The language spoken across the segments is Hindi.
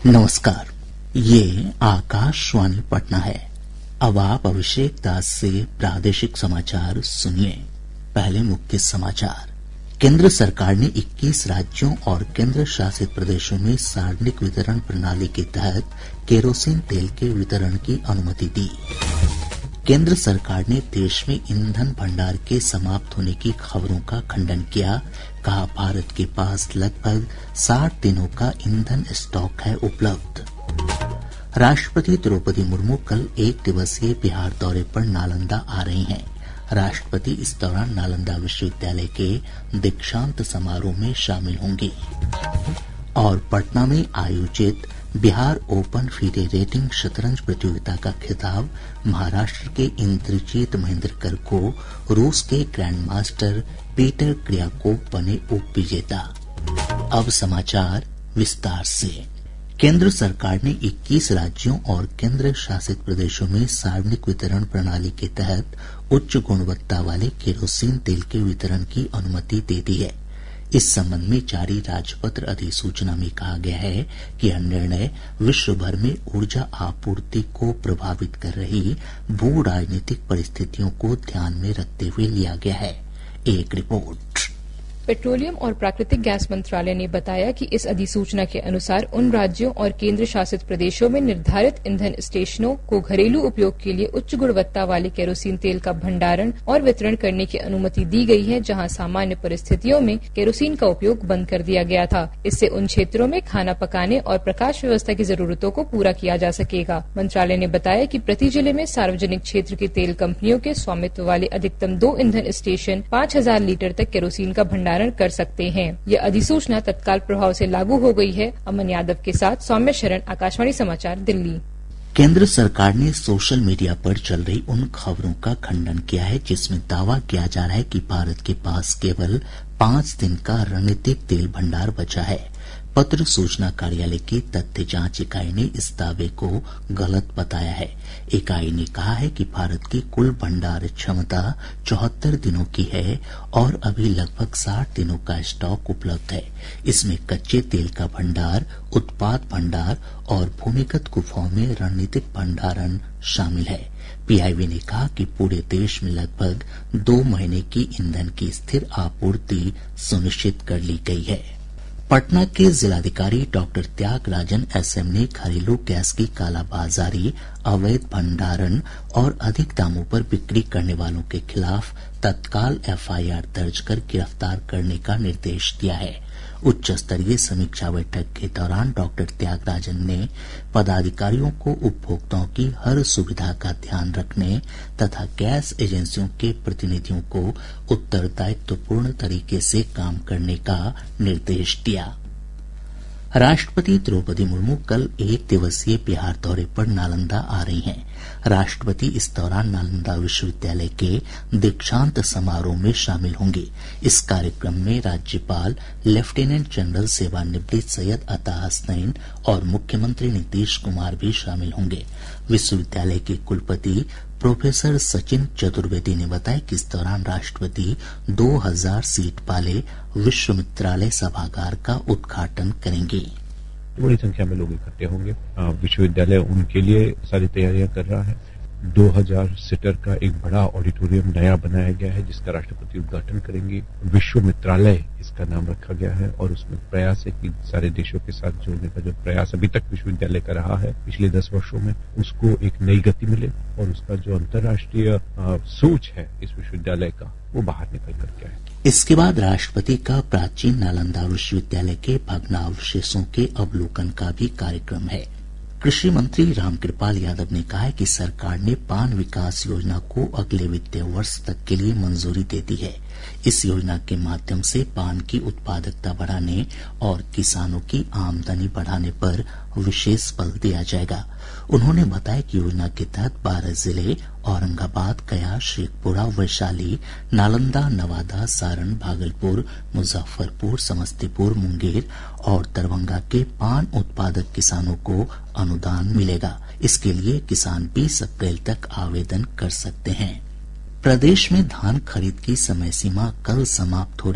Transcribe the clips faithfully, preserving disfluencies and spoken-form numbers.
नमस्कार, ये आकाशवाणी पटना है। अब आप अभिषेक दास से प्रादेशिक समाचार सुनिए। पहले मुख्य समाचार। केंद्र सरकार ने इक्कीस राज्यों और केंद्र शासित प्रदेशों में सार्वजनिक वितरण प्रणाली के तहत केरोसिन तेल के वितरण की अनुमति दी। केंद्र सरकार ने देश में ईंधन भंडार के समाप्त होने की खबरों का खंडन किया। कहा, भारत के पास लगभग साठ दिनों का ईंधन स्टॉक है उपलब्ध। राष्ट्रपति द्रौपदी मुर्मू कल एक दिवसीय बिहार दौरे पर नालंदा आ रही हैं। राष्ट्रपति इस दौरान नालंदा विश्वविद्यालय के दीक्षांत समारोह में शामिल होंगी। और पटना में आयोजित बिहार ओपन फीडे रेटिंग शतरंज प्रतियोगिता का खिताब महाराष्ट्र के इंद्रजीत महेंद्रकर को रूस के ग्रैंड मास्टर पीटर क्रियाकोव बने उप विजेता। अब समाचार विस्तार से। केंद्र सरकार ने इक्कीस राज्यों और केंद्र शासित प्रदेशों में सार्वजनिक वितरण प्रणाली के तहत उच्च गुणवत्ता वाले केरोसिन तेल के वितरण की अनुमति दे दी है। इस संबंध में जारी राजपत्र अधिसूचना में कहा गया है कि यह निर्णय विश्व भर में ऊर्जा आपूर्ति को प्रभावित कर रही भू राजनीतिक परिस्थितियों को ध्यान में रखते हुए लिया गया है। एक रिपोर्ट। पेट्रोलियम और प्राकृतिक गैस मंत्रालय ने बताया कि इस अधिसूचना के अनुसार उन राज्यों और केंद्र शासित प्रदेशों में निर्धारित ईंधन स्टेशनों को घरेलू उपयोग के लिए उच्च गुणवत्ता वाले केरोसिन तेल का भंडारण और वितरण करने की अनुमति दी गई है, जहां सामान्य परिस्थितियों में केरोसिन का उपयोग बंद कर दिया गया था। इससे उन क्षेत्रों में खाना पकाने और प्रकाश व्यवस्था की जरूरतों को पूरा किया जा सकेगा। मंत्रालय ने बताया कि प्रति जिले में सार्वजनिक क्षेत्र की तेल कंपनियों के स्वामित्व वाले अधिकतम दो ईंधन स्टेशन पाँच हजार लीटर तक केरोसिन का भंडारण कर सकते हैं। यह अधिसूचना तत्काल प्रभाव से लागू हो गई है। अमन यादव के साथ सौम्य शरण, आकाशवाणी समाचार, दिल्ली। केंद्र सरकार ने सोशल मीडिया पर चल रही उन खबरों का खंडन किया है जिसमें दावा किया जा रहा है कि भारत के पास केवल पांच दिन का रणनीतिक तेल भंडार बचा है। पत्र सूचना कार्यालय की तथ्य जांच इकाई ने इस दावे को गलत बताया है। इकाई ने कहा है कि भारत की कुल भंडार क्षमता चौहत्तर दिनों की है और अभी लगभग साठ दिनों का स्टॉक उपलब्ध है। इसमें कच्चे तेल का भंडार, उत्पाद भंडार और भूमिगत गुफाओं में रणनीतिक भंडारण शामिल है। पीआईबी ने कहा कि पूरे देश में लगभग दो महीने की ईंधन की स्थिर आपूर्ति सुनिश्चित कर ली गई है। पटना के जिलाधिकारी डॉक्टर त्यागराजन एसएम ने घरेलू गैस की कालाबाजारी, अवैध भंडारण और अधिक दामों पर बिक्री करने वालों के खिलाफ तत्काल एफआईआर दर्ज कर गिरफ्तार करने का निर्देश दिया है। उच्च स्तरीय समीक्षा बैठक के दौरान डॉक्टर त्यागराजन ने पदाधिकारियों को उपभोक्ताओं की हर सुविधा का ध्यान रखने तथा गैस एजेंसियों के प्रतिनिधियों को उत्तरदायित्वपूर्ण तरीके से काम करने का निर्देश दिया। राष्ट्रपति द्रौपदी मुर्मू कल एक दिवसीय बिहार दौरे पर नालंदा आ रही हैं। राष्ट्रपति इस दौरान नालंदा विश्वविद्यालय के दीक्षांत समारोह में शामिल होंगे। इस कार्यक्रम में राज्यपाल लेफ्टिनेंट जनरल सेवानिवृत्त सैयद अता हसनैन और मुख्यमंत्री नीतीश कुमार भी शामिल होंगे। विश्वविद्यालय के कुलपति प्रोफेसर सचिन चतुर्वेदी ने बताया कि इस दौरान राष्ट्रपति दो हज़ार सीट वाले विश्वविद्यालय सभागार का उद्घाटन करेंगे। बड़ी संख्या में लोग इकट्ठे होंगे। विश्वविद्यालय उनके लिए सारी तैयारियां कर रहा है। दो हज़ार सीटर का एक बड़ा ऑडिटोरियम नया बनाया गया है जिसका राष्ट्रपति उद्घाटन करेंगे। विश्वविद्यालय इसका नाम रखा गया है और उसमें प्रयास है कि सारे देशों के साथ जोड़ने का जो प्रयास अभी तक विश्वविद्यालय का रहा है पिछले दस वर्षों में, उसको एक नई गति मिले और उसका जो अंतर्राष्ट्रीय सोच है इस विश्वविद्यालय का वो बाहर निकल करके आए। इसके बाद राष्ट्रपति का प्राचीन नालंदा विश्वविद्यालय के भग्नावशेषों के अवलोकन का भी कार्यक्रम है। कृषि मंत्री रामकृपाल यादव ने कहा है कि सरकार ने पान विकास योजना को अगले वित्तीय वर्ष तक के लिए मंजूरी दे दी है। इस योजना के माध्यम से पान की उत्पादकता बढ़ाने और किसानों की आमदनी बढ़ाने पर विशेष बल दिया जाएगा। उन्होंने बताया कि योजना के तहत बारह जिले औरंगाबाद, गया, शेखपुरा, वैशाली, नालंदा, नवादा, सारण, भागलपुर, मुजफ्फरपुर, समस्तीपुर, मुंगेर और दरभंगा के पान उत्पादक किसानों को अनुदान मिलेगा। इसके लिए किसान बीस अप्रैल तक आवेदन कर सकते हैं। प्रदेश में धान खरीद की समय सीमा कल समाप्त हो रही है।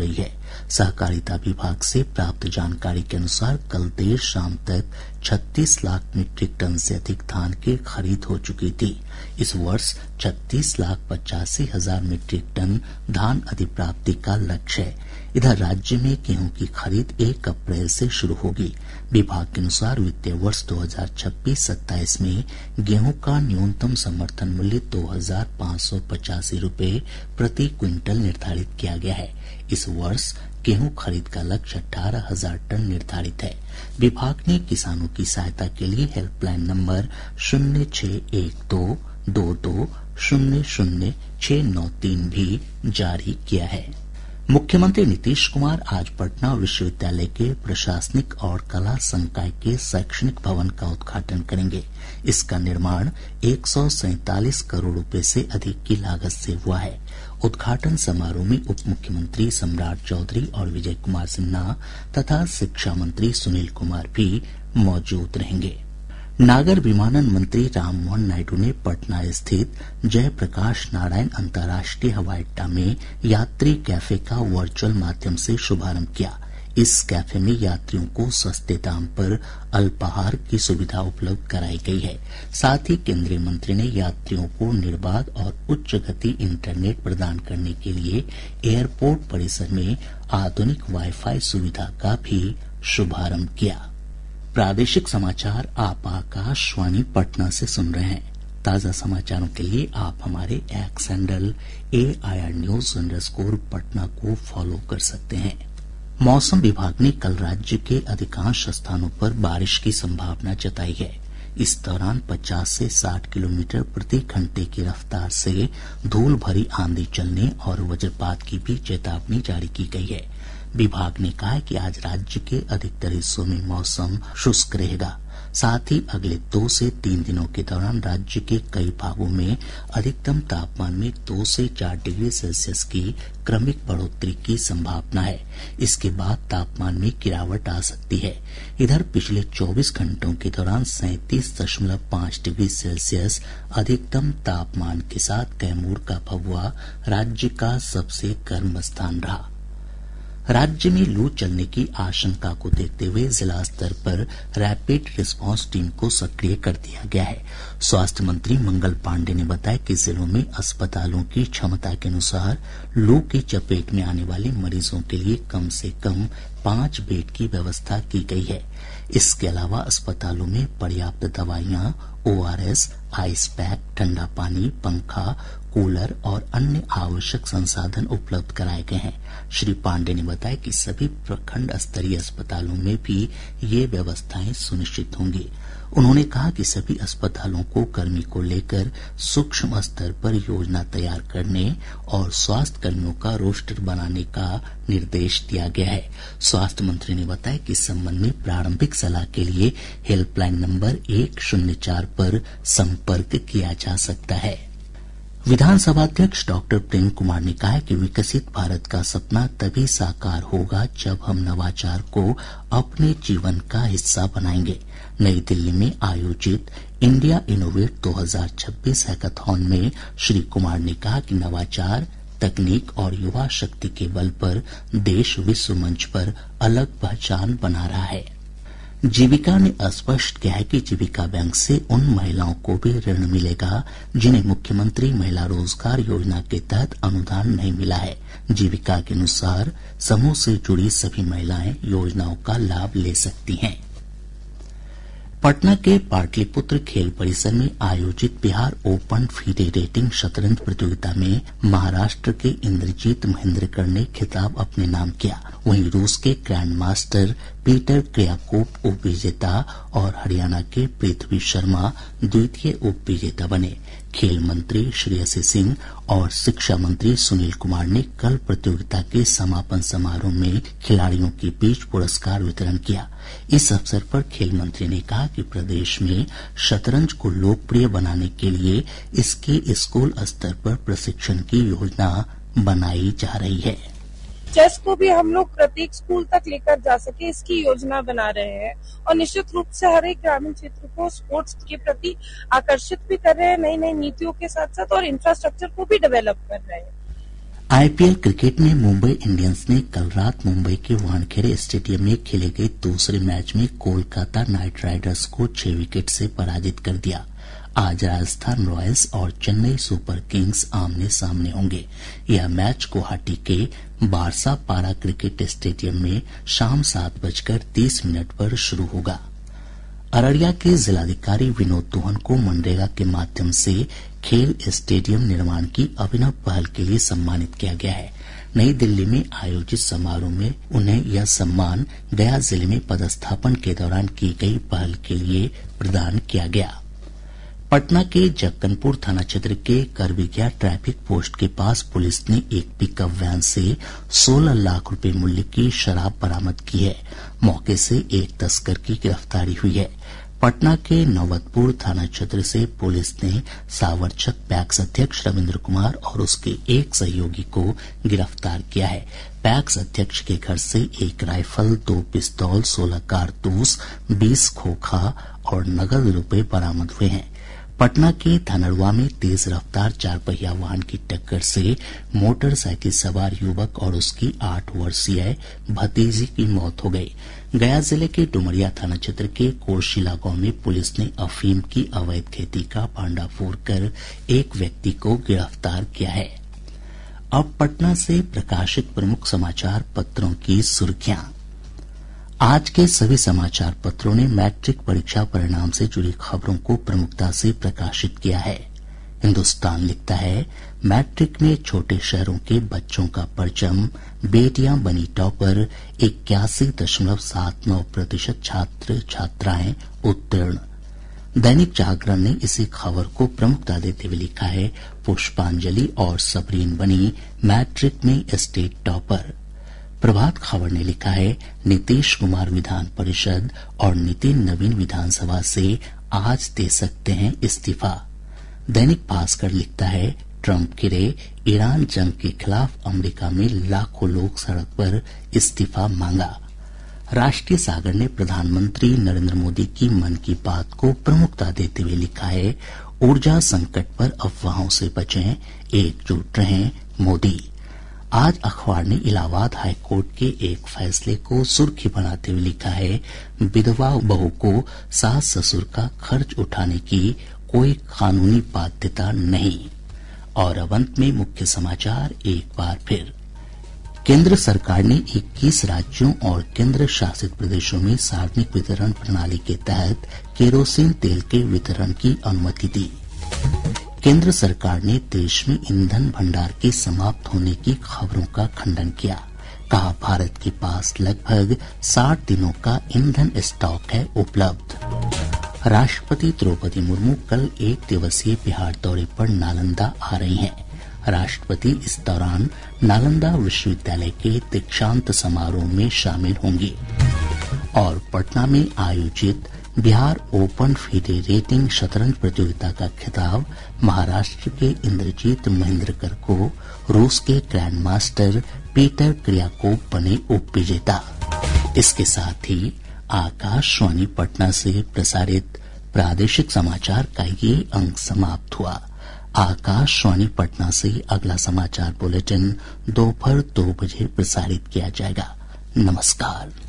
सहकारिता विभाग से प्राप्त जानकारी के अनुसार कल देर शाम तक छत्तीस लाख मीट्रिक टन से अधिक धान की खरीद हो चुकी थी। इस वर्ष छत्तीस लाख पचासी हजार मीट्रिक टन धान अधिप्राप्ति का लक्ष्य है। इधर राज्य में गेहूं की खरीद एक अप्रैल से शुरू होगी। विभाग के अनुसार वित्तीय वर्ष दो हजार छब्बीस सत्ताईस में गेहूं का न्यूनतम समर्थन मूल्य दो हजार पाँच सौ पचासी रूपये प्रति क्विंटल निर्धारित किया गया है। इस वर्ष गेहूं खरीद का लक्ष्य अठारह हजार टन निर्धारित है। विभाग ने किसानों की सहायता के लिए हेल्पलाइन नंबर शून्य छह एक दो दो दो शून्य शून्य छह नौ तीन भी जारी किया है। मुख्यमंत्री नीतीश कुमार आज पटना विश्वविद्यालय के प्रशासनिक और कला संकाय के शैक्षणिक भवन का उद्घाटन करेंगे। इसका निर्माण एक सौ सैंतालीस करोड़ रुपए से अधिक की लागत से हुआ है। उद्घाटन समारोह में उप मुख्यमंत्री सम्राट चौधरी और विजय कुमार सिन्हा तथा शिक्षा मंत्री सुनील कुमार भी मौजूद रहेंगे। नागर विमानन मंत्री राममोहन नायडू ने पटना स्थित जयप्रकाश नारायण अंतर्राष्ट्रीय हवाई अड्डा में यात्री कैफे का वर्चुअल माध्यम से शुभारंभ किया। इस कैफे में यात्रियों को सस्ते दाम पर अल्पाहार की सुविधा उपलब्ध कराई गई है। साथ ही केंद्रीय मंत्री ने यात्रियों को निर्बाध और उच्च गति इंटरनेट प्रदान करने के लिए एयरपोर्ट परिसर में आधुनिक वाईफाई सुविधा का भी शुभारंभ किया। प्रादेशिक समाचार आप आकाशवाणी पटना से सुन रहे हैं। ताजा समाचारों के लिए आप हमारे X handle A I R news underscore Patna को फॉलो कर सकते हैं। मौसम विभाग ने कल राज्य के अधिकांश स्थानों पर बारिश की संभावना जताई है। इस दौरान पचास से साठ किलोमीटर प्रति घंटे की रफ्तार से धूल भरी आंधी चलने और वज्रपात की भी चेतावनी जारी की गई है। विभाग ने कहा है कि आज राज्य के अधिकतर हिस्सों में मौसम शुष्क रहेगा। साथ ही अगले दो से तीन दिनों के दौरान राज्य के कई भागों में अधिकतम तापमान में दो से चार डिग्री सेल्सियस की क्रमिक बढ़ोतरी की संभावना है। इसके बाद तापमान में गिरावट आ सकती है। इधर पिछले चौबीस घंटों के दौरान सैंतीस दशमलव पाँच डिग्री सेल्सियस अधिकतम तापमान के साथ कैमूर का भभुआ राज्य का सबसे गर्म स्थान रहा। राज्य में लू चलने की आशंका को देखते हुए जिला स्तर पर रैपिड रिस्पांस टीम को सक्रिय कर दिया गया है। स्वास्थ्य मंत्री मंगल पांडे ने बताया कि जिलों में अस्पतालों की क्षमता के अनुसार लू की चपेट में आने वाले मरीजों के लिए कम से कम पांच बेड की व्यवस्था की गई है। इसके अलावा अस्पतालों में पर्याप्त दवाइयां, O R S, ice pack, ठंडा पानी, पंखा, कूलर और अन्य आवश्यक संसाधन उपलब्ध कराए गए हैं। श्री पांडे ने बताया कि सभी प्रखंड स्तरीय अस्पतालों में भी ये व्यवस्थाएं सुनिश्चित होंगी। उन्होंने कहा कि सभी अस्पतालों को कर्मी को लेकर सूक्ष्म स्तर पर योजना तैयार करने और स्वास्थ्य कर्मियों का रोस्टर बनाने का निर्देश दिया गया है। स्वास्थ्य मंत्री ने बताया कि इस संबंध में प्रारंभिक सलाह के लिए हेल्पलाइन नंबर एक शून्य चार पर संपर्क किया जा सकता है। विधानसभा अध्यक्ष डॉक्टर प्रेम कुमार ने कहा है कि विकसित भारत का सपना तभी साकार होगा जब हम नवाचार को अपने जीवन का हिस्सा बनाएंगे। नई दिल्ली में आयोजित इंडिया इनोवेट दो हजार छब्बीस हैकाथॉन में श्री कुमार ने कहा कि नवाचार, तकनीक और युवा शक्ति के बल पर देश विश्व मंच पर अलग पहचान बना रहा है। जीविका ने स्पष्ट किया है कि जीविका बैंक से उन महिलाओं को भी ऋण मिलेगा जिन्हें मुख्यमंत्री महिला रोजगार योजना के तहत अनुदान नहीं मिला है। जीविका के अनुसार समूह से जुड़ी सभी महिलाएं योजनाओं का लाभ ले सकती हैं। पटना के पाटलिपुत्र खेल परिसर में आयोजित बिहार ओपन फीडे रेटिंग शतरंज प्रतियोगिता में महाराष्ट्र के इंद्रजीत महेंद्रकर ने खिताब अपने नाम किया। वहीं रूस के ग्रैंड मास्टर पीटर क्रियाकोव उप विजेता और हरियाणा के पृथ्वी शर्मा द्वितीय उप विजेता बने। खेल मंत्री श्रेयसी सिंह और शिक्षा मंत्री सुनील कुमार ने कल प्रतियोगिता के समापन समारोह में खिलाड़ियों के बीच पुरस्कार वितरण किया। इस अवसर पर खेल मंत्री ने कहा कि प्रदेश में शतरंज को लोकप्रिय बनाने के लिए इसके स्कूल स्तर पर प्रशिक्षण की योजना बनाई जा रही है। चेस को भी हम लोग प्रत्येक स्कूल तक लेकर जा सके इसकी योजना बना रहे हैं और निश्चित रूप से हर एक ग्रामीण क्षेत्र को स्पोर्ट्स के प्रति आकर्षित भी कर रहे हैं, नई नई नीतियों के साथ साथ और इंफ्रास्ट्रक्चर को भी डेवलप कर रहे हैं। आईपीएल क्रिकेट में मुंबई इंडियंस ने कल रात मुंबई के वानखेड़े स्टेडियम में खेले गए दूसरे मैच में कोलकाता नाइट राइडर्स को छह विकेट से पराजित कर दिया। आज राजस्थान रॉयल्स और चेन्नई सुपर किंग्स आमने सामने होंगे। यह मैच गुवाहाटी के बारसा पारा क्रिकेट स्टेडियम में शाम सात बजकर तीस मिनट पर शुरू होगा। अररिया के जिलाधिकारी विनोद दोहन को मनरेगा के माध्यम से खेल स्टेडियम निर्माण की अभिनव पहल के लिए सम्मानित किया गया है। नई दिल्ली में आयोजित समारोह में उन्हें यह सम्मान गया जिले में पदस्थापन के दौरान की गई पहल के लिए प्रदान किया गया। पटना के जक्कनपुर थाना क्षेत्र के करबिगिया ट्रैफिक पोस्ट के पास पुलिस ने एक पिकअप वैन से सोलह लाख रुपए मूल्य की शराब बरामद की है। मौके से एक तस्कर की गिरफ्तारी हुई है। पटना के नौबतपुर थाना क्षेत्र से पुलिस ने सावरचक पैक्स अध्यक्ष रविन्द्र कुमार और उसके एक सहयोगी को गिरफ्तार किया है। पैक्स अध्यक्ष के घर से एक राइफल, दो पिस्तौल, सोलह कारतूस, बीस खोखा और नकद रुपए बरामद हुए हैं। पटना के धनरवा में तेज रफ्तार चार पहिया वाहन की टक्कर से मोटरसाइकिल सवार युवक और उसकी आठ वर्षीय भतीजी की मौत हो गई। गया जिले के डुमरिया थाना क्षेत्र के कोरशिला गांव में पुलिस ने अफीम की अवैध खेती का भांडाफोड़ कर एक व्यक्ति को गिरफ्तार किया है। अब पटना से प्रकाशित प्रमुख समाचार पत्रों की सुर्खियां। आज के सभी समाचार पत्रों ने मैट्रिक परीक्षा परिणाम से जुड़ी खबरों को प्रमुखता से प्रकाशित किया है। हिन्दुस्तान लिखता है, मैट्रिक में छोटे शहरों के बच्चों का परचम, बेटियां बनी टॉपर, इक्यासी दशमलव सात नौ प्रतिशत छात्र छात्राएं उत्तीर्ण। दैनिक जागरण ने इसी खबर को प्रमुखता देते हुए लिखा है, पुष्पांजलि और सबरीन बनी मैट्रिक में स्टेट टॉपर। प्रभात खबर ने लिखा है, नीतीश कुमार विधान परिषद और नितिन नवीन विधानसभा से आज दे सकते हैं इस्तीफा। दैनिक भास्कर लिखता है, ट्रंप गिरे, ईरान जंग के खिलाफ अमेरिका में लाखों लोग सड़क पर इस्तीफा मांगा। राष्ट्रीय सागर ने प्रधानमंत्री नरेंद्र मोदी की मन की बात को प्रमुखता देते हुए लिखा है, ऊर्जा संकट पर अफवाहों से बचें, एकजुट रहें मोदी। आज अखबार ने इलाहाबाद हाईकोर्ट के एक फैसले को सुर्खी बनाते हुए लिखा है, विधवा बहू को सास ससुर का खर्च उठाने की कोई कानूनी बाध्यता नहीं। और अब अंत में मुख्य समाचार एक बार फिर। केंद्र सरकार ने इक्कीस राज्यों और केंद्र शासित प्रदेशों में सार्वजनिक वितरण प्रणाली के तहत केरोसिन तेल के वितरण की अनुमति दी। केंद्र सरकार ने देश में ईंधन भंडार के समाप्त होने की खबरों का खंडन किया। कहा, भारत के पास लगभग साठ दिनों का ईंधन स्टॉक है उपलब्ध। राष्ट्रपति द्रौपदी मुर्मू कल एक दिवसीय बिहार दौरे पर नालंदा आ रही हैं। राष्ट्रपति इस दौरान नालंदा विश्वविद्यालय के दीक्षांत समारोह में शामिल होंगी। और पटना में आयोजित बिहार ओपन फीडे रेटिंग शतरंज प्रतियोगिता का खिताब महाराष्ट्र के इंद्रजीत महेंद्रकर को रूस के ग्रैंड मास्टर पीटर क्रियाकोव बने उप विजेता। इसके साथ ही आकाशवाणी पटना से प्रसारित प्रादेशिक समाचार का ये अंक समाप्त हुआ। आकाशवाणी पटना से अगला समाचार बुलेटिन दोपहर दो बजे प्रसारित किया जाएगा। नमस्कार।